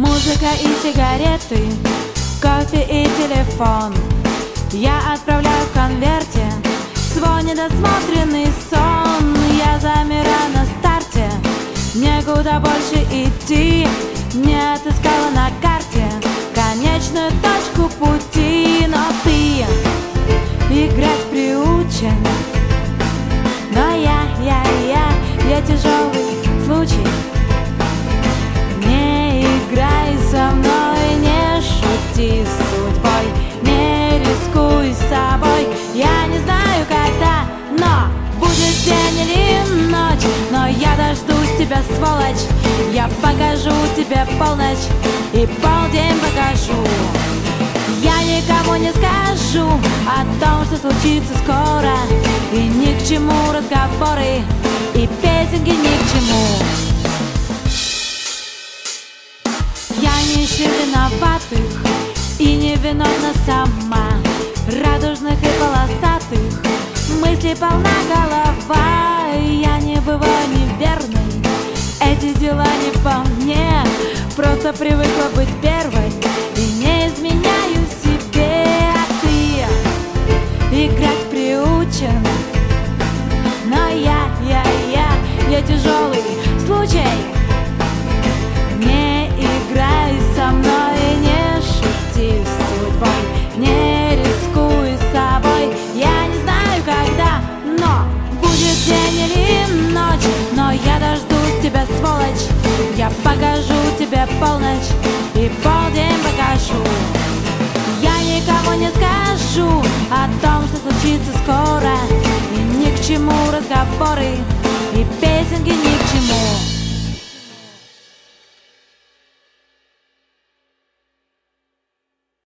Музыка и сигареты, кофе и телефон. Я отправляю в конверте свой недосмотренный сон. Я замираю на старте, некуда больше идти. Не отыскала на карте конечную точку пути. Но ты играть приучен, но я тяжелый случай. Не играй со мной, не шути с судьбой, не рискуй собой. Я не знаю когда, но будет день или ночь, но я дождусь тебя, сволочь. Я покажу тебе полночь и полдень покажу. Я никому не скажу о том, что случится скоро, и ни к чему разговоры, и песенки ни к чему. Я не ищу виноватых и невиновна сама, радужных и полосатых мыслей полна голова. Я не бываю неверной, эти дела не по мне. Просто привыкла быть первой и не изменяю себе. А ты играть приучен, но я тяжелый случай. Не играй со мной, не шути с судьбой, не рискуй собой. Я не знаю когда, но будет день или ночь, но я дождусь тебя, сволочь. Я покажу тебе полночь и полдень покажу. Я никому не скажу о том, что случится скоро, и ни к чему разговоры, и песенки ни